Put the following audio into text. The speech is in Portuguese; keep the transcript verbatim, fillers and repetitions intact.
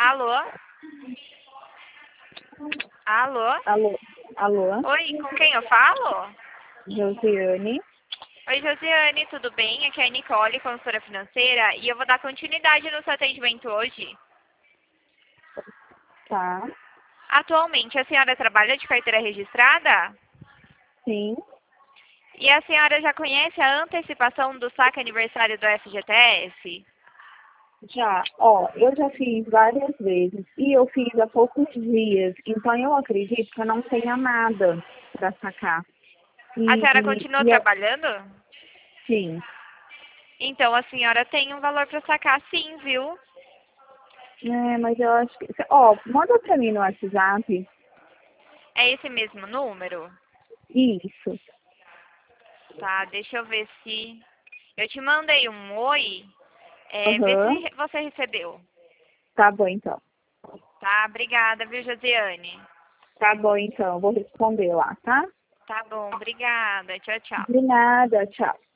Alô? Alô? Alô? Alô? Oi, com quem eu falo? Josiane? Oi, Josiane, tudo bem? Aqui é a Nicole, consultora financeira, e eu vou dar continuidade no seu atendimento hoje. Tá. Atualmente, a senhora trabalha de carteira registrada? Sim. E a senhora já conhece a antecipação do saque aniversário do F G T S? Já. Ó, eu já fiz várias vezes e eu fiz há poucos dias. Então eu acredito que eu não tenha nada para sacar. E, A senhora continua e eu, trabalhando? sim. Então, a senhora tem um valor para sacar sim, viu? É, mas eu acho que. Ó, manda pra mim no WhatsApp. É esse mesmo número? Isso. Tá, deixa eu ver se... Eu te mandei um oi, é, vê Aham. se você recebeu. Tá bom então. Tá, obrigada, viu, Josiane? Tá bom então. Vou responder lá, tá? Tá bom, obrigada. Tchau, tchau. De nada. Tchau.